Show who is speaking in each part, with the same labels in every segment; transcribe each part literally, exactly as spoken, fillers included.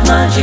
Speaker 1: magic.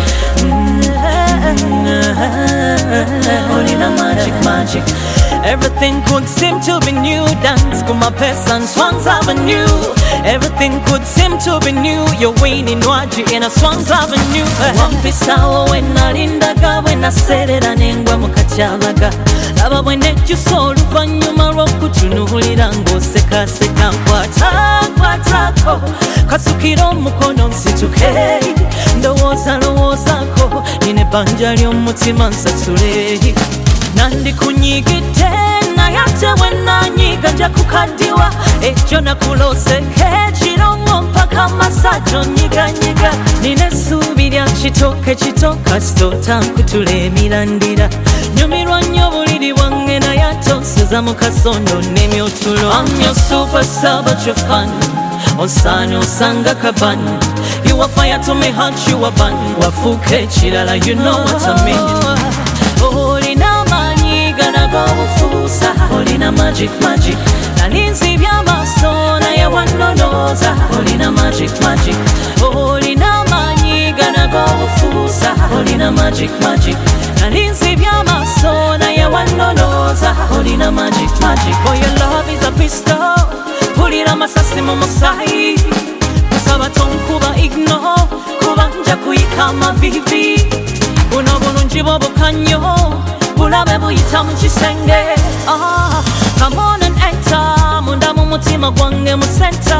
Speaker 1: Olina magic, magic.
Speaker 2: Everything could seem to be new. Dance kuma pesa and Swans Avenue. Everything could seem to be new. You're winning Nwaji in a Swans Avenue. Wampisawo wenalindaga wenaserera nengwa mukakyalaga. Laba bwenejjusa oluvannyuma lw'okutunuulira ng'osekaseka. Nkwata nkwatako kasukira omukono nsituke. Ndowooza lowoozako nina ebbanja ly'omutima nsasule. Nandikunyigidde naye ate wenanyiga nja kukaddiwa. Ekyo nakuloseka ekiro mpaka masajo nyiganyiga. Nina essuubi lya kitooke kitooka sitoota nkutula emirandira. Nyumirwa nnyo buliri bwange naye ate onsuza mu kasondo n'emyotulo. I'm your superstar but you're fun. Osaana osanga kabani. You are fire to me heart you are bun. Wafuuka ekirala you know what I mean. Olina maanyi ganagobufuusa. Olina magic magic. Nalinzibya amaaso naye wannonooza. Olina magic magic. Olina maanyi ganagobufuusa. Olina magic magic. Nalinzibya amaaso naye wannonooza. Olina magic magic. Oh, your love is a pistol. Pulira amasasi mu musaayi. Kusaba tonkuba igno. Kuba nja kuyika amavivi. Buno bulungi bwo bukanyo. Bulabe buyita mu kisenge. Ah, come on and enter. Munda mu mutima gwange mu center.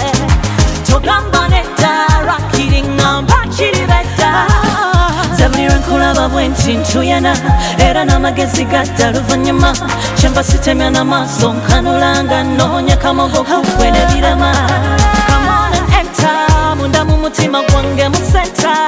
Speaker 2: Togamba nedda. Rakiri ngamba kiri bedda. Zabulira nkulaba bwenti ntuyana. Era n'amagezi gadda luvannyuma. Kyemba sitemya n'amaaso nkanulanga. Noonya kamogo kukwe n'ebirama. Come on and enter. Munda mu mutima gwange mu center.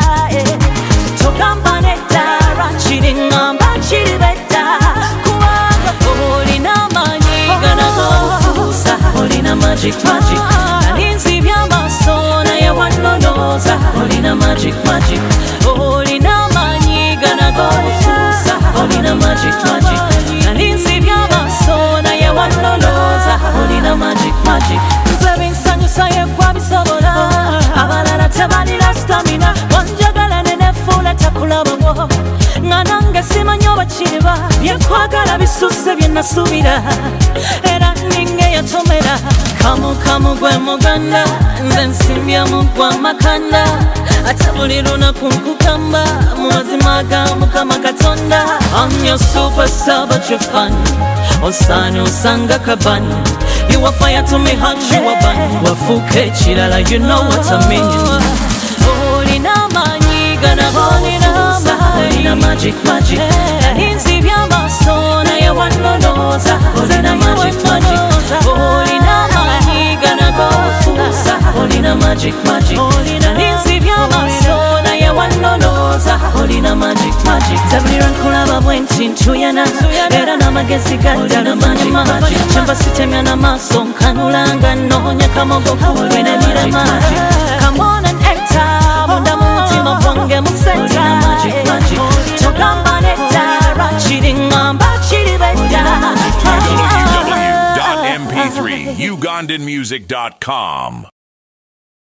Speaker 2: Togamba nedda. Rakiri ngamba kiri bedda. Kubanga olina amaanyi ganagobufuusa. Olina magic magic. Nalinzibya amaaso naye wannonooza. Olina magic magic. Olina amaanyi ganagobufuusa. Olina magic magic. Nalinzibya amaaso naye wannonooza. Olina magic magic. Nze binsanyusa yegwa bisobola. Abalala tebalina stamina. Wanjagala nenefuula takulabamo. Nga nange simanyi oba kiriba. Byenkwagala bisusse bye nasuubira. Era ninga eyatomera. Kamu kamu gwe muganda. Nze nsimbya mu gwa makanda. Ate buli lunaku nkugamba. Mu mazima ga Mukama Katonda. I'm your superstar but you're fun. Osaana osanga kabani. You are fire to me heart you are bun. Wafuuka ekirala you know what I mean. Olina amaanyi ganagobufuusa. Olina magic magic. Nalinzibya amaaso naye wannonooza. Olina magic magic. Olina amaanyi ganagobufuusa. Olina magic magic. Nalinzibya amaaso naye wannonooza. Olina magic magic. Zabulira nkulaba bwenti ntuyana. Era n'amagezi gadda luvannyuma. Kyemba sitemya n'amaaso nkanulanga. Noonya kamogo kukwe n'ebirama. Come on and enter. Munda mu mutima gwange mu center. Togamba nedda. Rakiri ngamba kiri bedda.
Speaker 3: w w w dot m p three ugandan music dot com